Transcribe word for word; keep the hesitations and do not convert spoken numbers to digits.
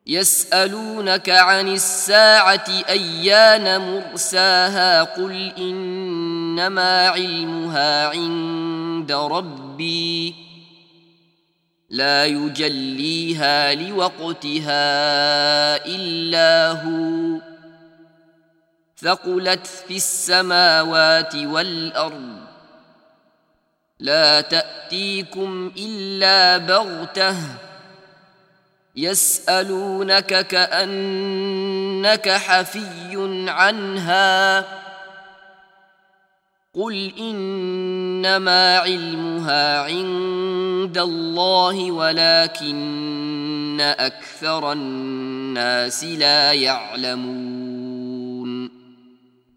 يسألونك عن الساعة أيان مرساها قل إنما علمها عند ربي لا يجليها لوقتها إلا هو ثقلت في السماوات والأرض لا تأتيكم إلا بغتة يسألونك كأنك حفي عنها قل إنما علمها عند الله ولكن أكثر الناس لا يعلمون